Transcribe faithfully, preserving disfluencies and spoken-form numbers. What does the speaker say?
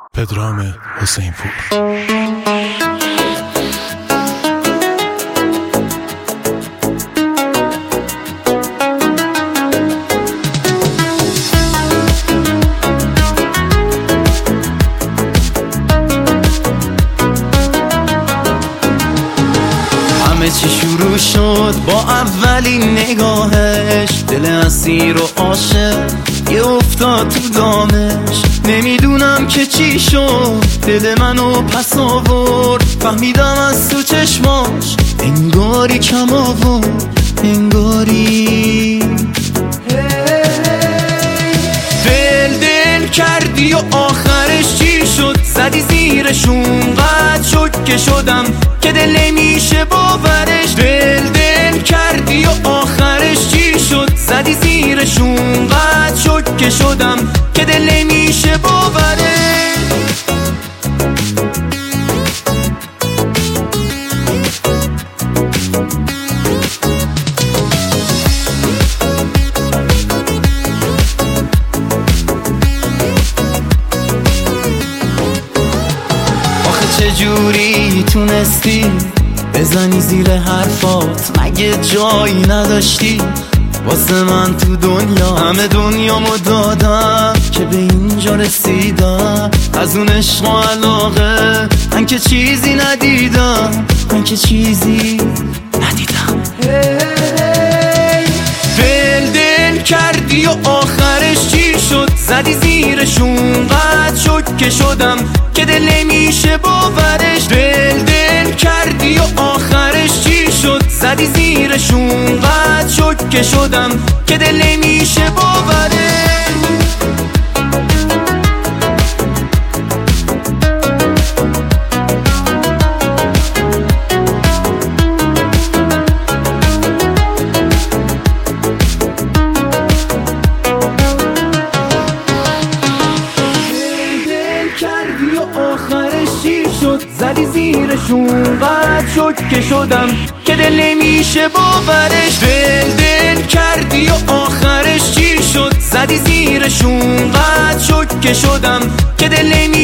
پدرام حسین پور. همه چی شروع شد با اولین نگاهش، دل اسیر و عاشق یه افتاد تو دامش. نمیدونم که چی شد، دل منو پس آورد، فهمیدم از تو چشماش انگاری کم آورد، انگاری دل دل کردی و آخرش چی شد؟ زدی زیرشون قد شد که شدم که دل نمیشه باورش. دل دل کردی و آخرش چی شد؟ زدی زیرشون قد شد که شدم که دل نمیشه باورش. چجوری تونستی بزنی زیر حرفات؟ مگه جایی نداشتی واسه من تو دنیا؟ همه دنیامو دادم که به اینجا رسیدم، از اون عشق و علاقه من که چیزی ندیدم، من که چیزی ندیدم. دل دل کردی و آخرش چی شد؟ زدی زیرشون قد شد که شدم که دل نمیشه باورش. دل دل کردی و آخرش چی شد؟ زدی زیرشون قد شد که شدم که دل نمیشه باورش. زدی زیرشون قد شد که شدم که دل نمیشه باورش. دل دل کردی و آخرش چی شد؟ زدی زیرشون قد شد که شدم که دل نمیشه